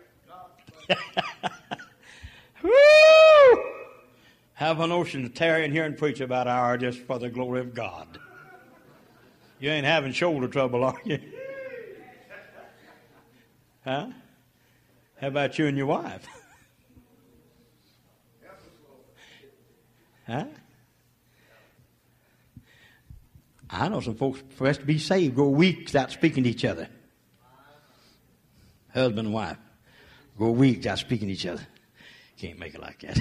Woo! Have a notion to tarry in here and preach about an hour just for the glory of God. You ain't having shoulder trouble, are you? Huh? How about you and your wife? Huh? I know some folks profess to be saved, go weeks without speaking to each other. Husband and wife go weeks without speaking to each other. Can't make it like that.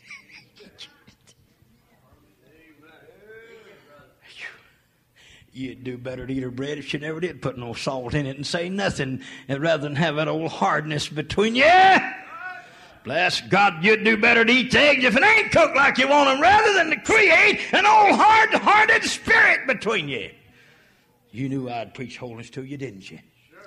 You'd do better to eat her bread if she never did put no salt in it and say nothing, and rather than have that old hardness between you. Bless God, you'd do better to eat eggs if it ain't cooked like you want them, rather than to create an old hard-hearted spirit between you. You knew I'd preach holiness to you, didn't you? Sure.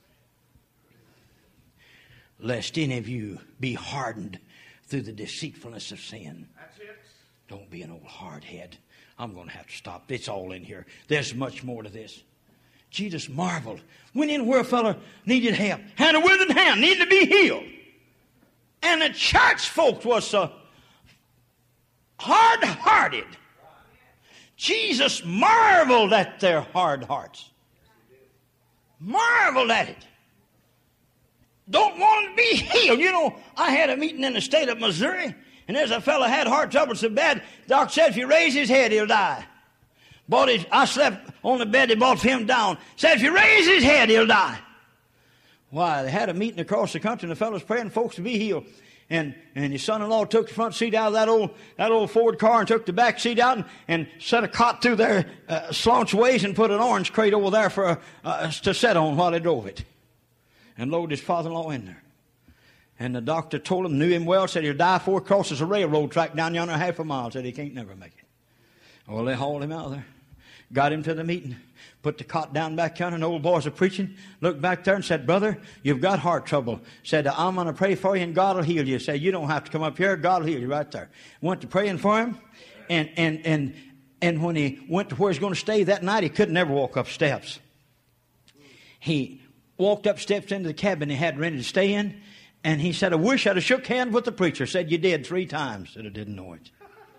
Lest any of you be hardened through the deceitfulness of sin. That's it. Don't be an old hard head. I'm going to have to stop. It's all in here. There's much more to this. Jesus marveled. Went in where a fellow needed help. Had a withered hand, needed to be healed. And the church folks was so hard-hearted. Jesus marveled at their hard hearts. Marveled at it. Don't want them to be healed. You know, I had a meeting in the state of Missouri, and there's a fellow had heart trouble so bad, the doctor said if you raise his head, he'll die. I slept on the bed, they brought him down. Said if you raise his head, he'll die. Why, they had a meeting across the country, and the fellow's praying folks to be healed. And his son-in-law took the front seat out of that old Ford car and took the back seat out and set a cot through there slouch ways and put an orange crate over there for to sit on while they drove it. And loaded his father-in-law in there. And the doctor told him, knew him well, said he'll die before he crosses a railroad track down yonder half a mile. Said he can't never make it. Well, they hauled him out there. Got him to the meeting. Put the cot down back yonder, and the old boys are preaching. Looked back there and said, brother, you've got heart trouble. Said, I'm going to pray for you and God will heal you. Said, you don't have to come up here. God will heal you right there. Went to praying for him. And when he went to where he's going to stay that night, he couldn't never walk up steps. He walked up steps into the cabin he had ready to stay in. And he said, I wish I'd have shook hands with the preacher. Said, you did 3 times. Said, I didn't know it.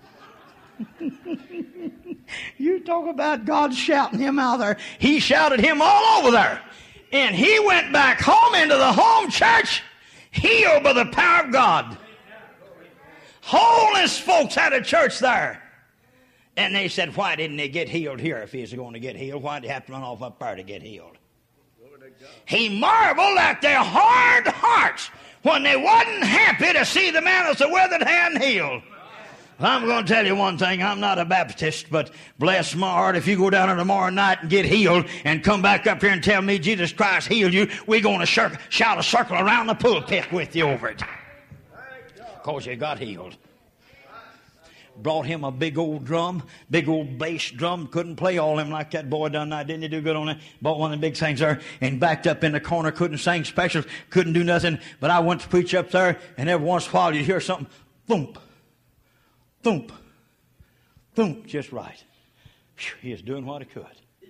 You talk about God shouting him out there. He shouted him all over there. And he went back home into the home church, healed by the power of God. Holiness folks had a church there. And they said, why didn't he get healed here if he was going to get healed? Why did he have to run off up there to get healed? He marveled at their hard hearts when they wasn't happy to see the man with the withered hand healed. I'm going to tell you one thing. I'm not a Baptist, but bless my heart, if you go down there tomorrow night and get healed and come back up here and tell me Jesus Christ healed you, we're going to shout a circle around the pulpit with you over it. Because you got healed. Brought him a big old drum, big old bass drum. Couldn't play all them like that boy done that. Didn't he do good on it? Bought one of the big things there and backed up in the corner. Couldn't sing specials. Couldn't do nothing. But I went to preach up there, and every once in a while you'd hear something. Thump. Thump. Thump. Just right. Whew, he was doing what he could.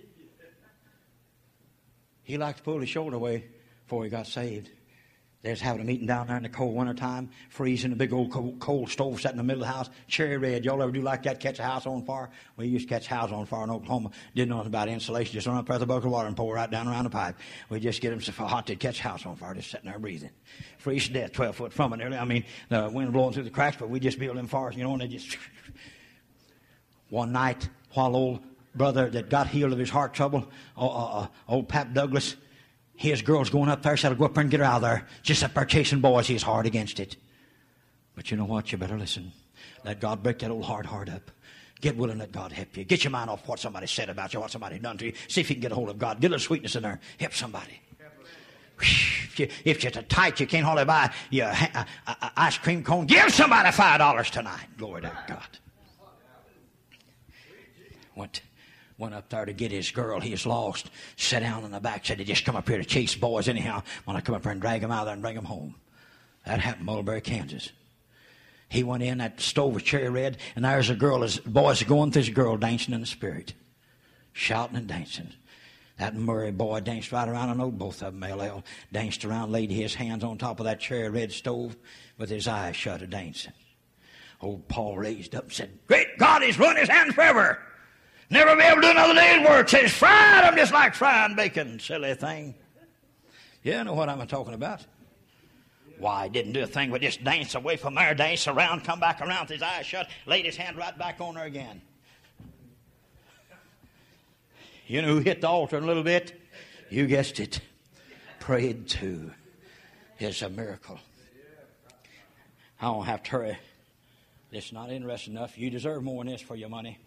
He liked to pull his shoulder away before he got saved. They was having a meeting down there in the cold winter time, freezing, a big old coal stove sat in the middle of the house, cherry red. Y'all ever do like that, catch a house on fire? We used to catch a house on fire in Oklahoma. Didn't know nothing about insulation. Just run up there with a bucket of water and pour right down around the pipe. We just get them so hot they'd catch a house on fire, just sitting there breathing. Freeze to death, 12 foot from it nearly. I mean, the wind blowing through the cracks, but we just build them fires, you know, and they just... One night, while old brother that got healed of his heart trouble, old Pap Douglas, his girl's going up there, said, I'll go up there and get her out of there. Just up there chasing boys. He's hard against it. But you know what? You better listen. Let God break that old hard heart up. Get willing, let God help you. Get your mind off what somebody said about you, what somebody done to you. See if you can get a hold of God. Get a little sweetness in there. Help somebody. If you're tight, you can't hardly buy your ice cream cone. Give somebody $5 tonight. Glory to God. Went up there to get his girl. He was lost. Sat down in the back. Said, they just come up here to chase boys anyhow. When I come up here and drag them out of there and bring them home. That happened in Mulberry, Kansas. He went in, that stove was cherry red, and there's a girl, as boys are going, there's a girl dancing in the spirit. Shouting and dancing. That Murray boy danced right around. I know both of them, LL. Danced around, laid his hands on top of that cherry red stove with his eyes shut a dancing. Old Paul raised up and said, great God, he's run his hands forever. Never be able to do another day's work. Says, fried them just like frying bacon. Silly thing. Yeah, I know what I'm talking about. Why, he didn't do a thing but just dance away from there, dance around, come back around with his eyes shut, laid his hand right back on her again. You know who hit the altar in a little bit? You guessed it. Prayed too. It's a miracle. I don't have to hurry. It's not interesting enough. You deserve more than this for your money.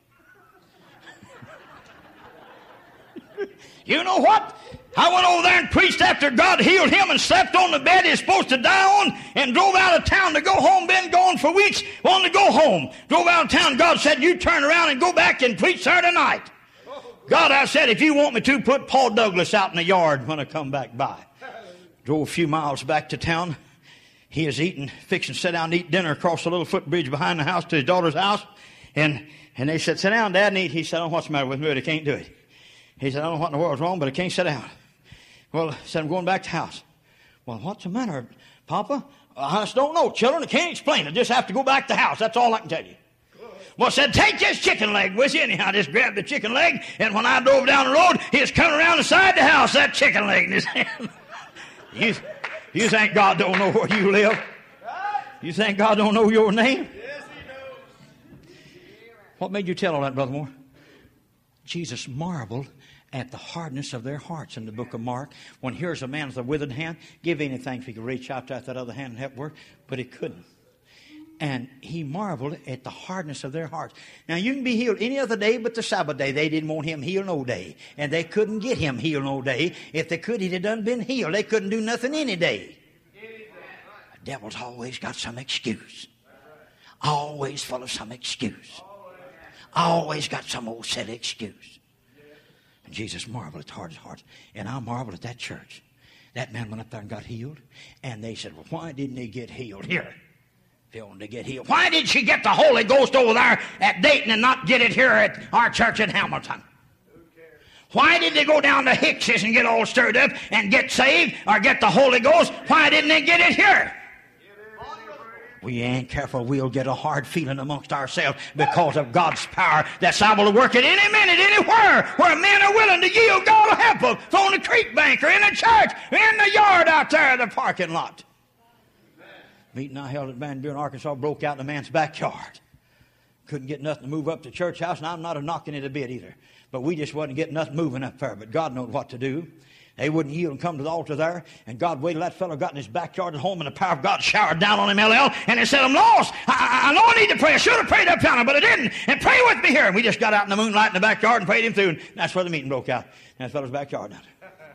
You know what? I went over there and preached after God healed him and slept on the bed he's supposed to die on and drove out of town to go home. Been gone for weeks, wanted to go home. Drove out of town. God said, you turn around and go back and preach Saturday night. God, I said, if you want me to, put Paul Douglas out in the yard when I come back by. Drove a few miles back to town. He is eating, fixing to sit down and eat dinner across the little footbridge behind the house to his daughter's house. And they said, sit down, Dad, and eat. He said, oh, what's the matter with me? I can't do it. He said, I don't know what in the world's wrong, but I can't sit down. Well, I said, I'm going back to the house. Well, what's the matter, Papa? I just don't know, children. I can't explain it. I just have to go back to the house. That's all I can tell you. Well, I said, take this chicken leg with you. Anyhow, I just grabbed the chicken leg, and when I drove down the road, he was coming around the side of the house, that chicken leg in his hand. You think God don't know where you live? You think God don't know your name? Yes, he knows. What made you tell all that, Brother Moore? Jesus marveled at the hardness of their hearts in the book of Mark. When here's a man with a withered hand, give anything if he could reach out to that other hand and help work, but he couldn't. And he marveled at the hardness of their hearts. Now, you can be healed any other day but the Sabbath day. They didn't want him healed no day. And they couldn't get him healed no day. If they could, he'd have done been healed. They couldn't do nothing any day. devil's always got some excuse. Always full of some excuse. Always got some old silly excuse. And Jesus marveled at his heart. And I marveled at that church. That man went up there and got healed. And they said, well, why didn't he get healed here? If he wanted to get healed. Why did she get the Holy Ghost over there at Dayton and not get it here at our church in Hamilton? Why did they go down to Hicks's and get all stirred up and get saved or get the Holy Ghost? Why didn't they get it here? We ain't careful, we'll get a hard feeling amongst ourselves because of God's power that's able to work at any minute, anywhere, where men are willing to yield. God will help them. If on the creek bank or in the church, or in the yard out there in the parking lot. Meeting I held at Van Buren, Arkansas, broke out in a man's backyard. Couldn't get nothing to move up to the church house, and I'm not a knocking it a bit either. But we just wasn't getting nothing moving up there. But God knowed what to do. They wouldn't yield and come to the altar there. And God waited till that fellow got in his backyard at home, and the power of God showered down on him, LL. And he said, I'm lost. I know I need to pray. I should have prayed up yonder, but I didn't. And pray with me here. And we just got out in the moonlight in the backyard and prayed him through. And that's where the meeting broke out. In that fellow's backyard now.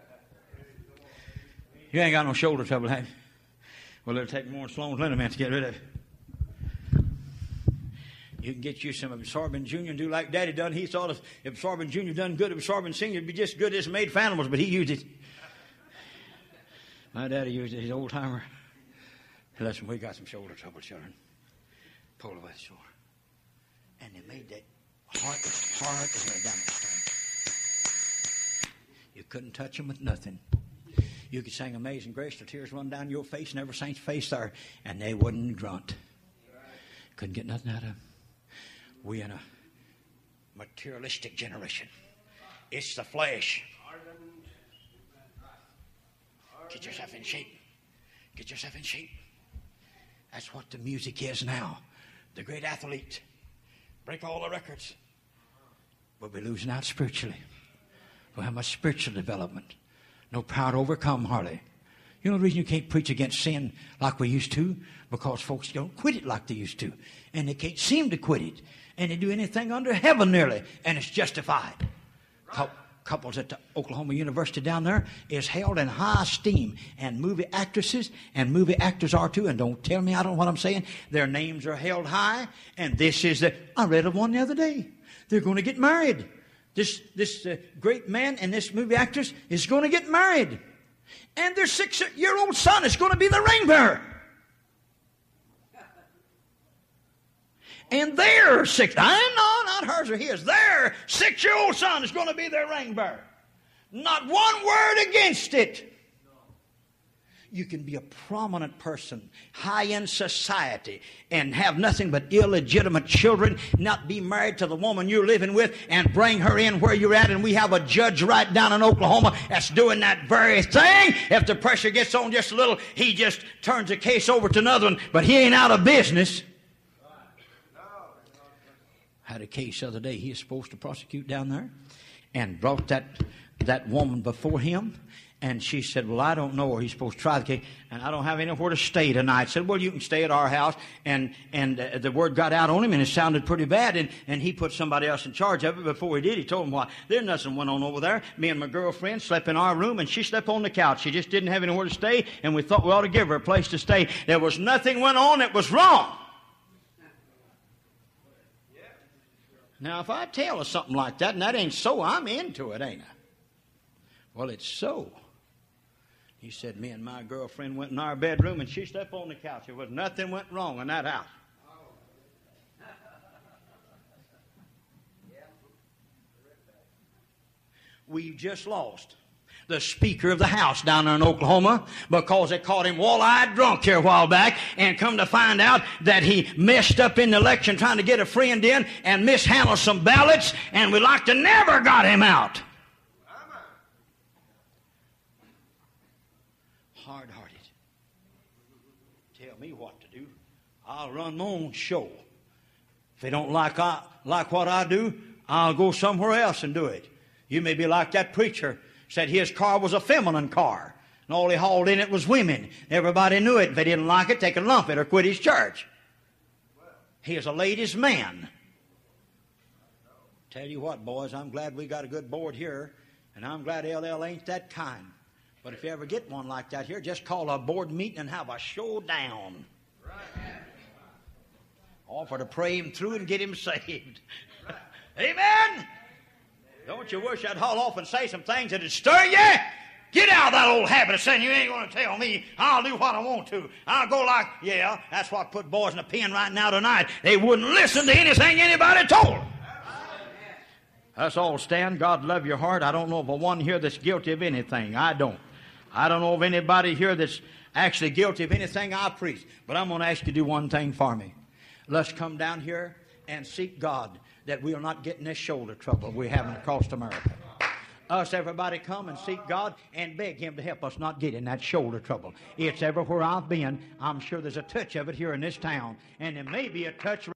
You ain't got no shoulder trouble, have you? Well, it'll take more than Sloan's liniment to get rid of it. You can get you some absorbent junior and do like Daddy done. He thought if absorbent junior done good, absorbent senior would be just good as made for animals, but he used it. My daddy used it, his old timer. Listen, we got some shoulder trouble, children. Pull away the shoulder. And they made that heart as a diamond stone. You couldn't touch them with nothing. You could sing Amazing Grace till tears run down your face and every saint's face there, and they wouldn't grunt. Couldn't get nothing out of them. We in a materialistic generation. It's the flesh. Get yourself in shape. Get yourself in shape. That's what the music is now. The great athlete. Break all the records. We'll be losing out spiritually. We'll have much spiritual development. No power to overcome, hardly. You know the reason you can't preach against sin like we used to? Because folks don't quit it like they used to. And they can't seem to quit it. And they do anything under heaven nearly. And it's justified. Right. Couples at the Oklahoma University down there is held in high esteem. And movie actresses and movie actors are too. And don't tell me I don't know what I'm saying. Their names are held high. And this is I read of one the other day. They're going to get married. This great man and this movie actress is going to get married. And their 6-year-old son is going to be the ring bearer. And their not hers or his, their 6-year-old son is going to be their ring bearer. Not one word against it. You can be a prominent person, high in society, and have nothing but illegitimate children, not be married to the woman you're living with, and bring her in where you're at. And we have a judge right down in Oklahoma that's doing that very thing. If the pressure gets on just a little, he just turns the case over to another one, but he ain't out of business. Had a case the other day he is supposed to prosecute down there, and brought that woman before him. And she said, well, I don't know where he's supposed to try the case, and I don't have anywhere to stay tonight. Said, well, you can stay at our house. And the word got out on him, and it sounded pretty bad. And he put somebody else in charge of it. Before he did, he told him, well, there's nothing went on over there. Me and my girlfriend slept in our room, and she slept on the couch. She just didn't have anywhere to stay, and we thought we ought to give her a place to stay. There was nothing went on that was wrong. Now, if I tell her something like that, and that ain't so, I'm into it, ain't I? Well, it's so. He said, me and my girlfriend went in our bedroom, and she slept on the couch. There was nothing went wrong in that house. We just lost the Speaker of the House down there in Oklahoma because they caught him wall-eyed drunk here a while back, and come to find out that he messed up in the election trying to get a friend in and mishandled some ballots, and we like to never got him out. Hard-hearted. Tell me what to do. I'll run my own show. If they don't like what I do, I'll go somewhere else and do it. You may be like that preacher. Said his car was a feminine car, and all he hauled in it was women. Everybody knew it. If they didn't like it, they could lump it or quit his church. He is a ladies' man. Tell you what, boys, I'm glad we got a good board here, and I'm glad LL ain't that kind. But if you ever get one like that here, just call a board meeting and have a showdown. Offer to pray him through and get him saved. Amen? Don't you wish I'd haul off and say some things that'd stir you? Get out of that old habit of saying you ain't going to tell me. I'll do what I want to. I'll go like, yeah, that's what put boys in a pen right now tonight. They wouldn't listen to anything anybody told them. Let's all stand. God love your heart. I don't know of a one here that's guilty of anything. I don't. I don't know of anybody here that's actually guilty of anything I preach. But I'm going to ask you to do one thing for me. Let's come down here and seek God that we'll not get in this shoulder trouble we're having across America. Us, everybody, come and seek God and beg him to help us not get in that shoulder trouble. It's everywhere I've been. I'm sure there's a touch of it here in this town. And there may be a touch right